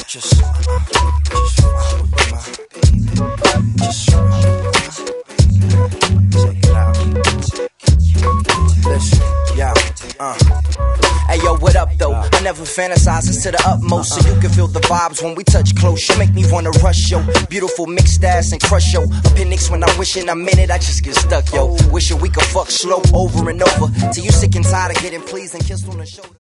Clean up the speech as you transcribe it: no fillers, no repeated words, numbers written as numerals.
Just rock with my baby. Just rock with my baby. Check it out. Listen, yo, Hey yo, what up though? I never fantasize, it's to the utmost, so you can feel the vibes when we touch close. You make me wanna rush, yo. Beautiful mixed ass and crush, yo. Appendix when I'm wishing I'm in it, I just get stuck, yo. Wishing we could fuck slow over and over till you sick and tired of getting pleased and kissed on the shoulder.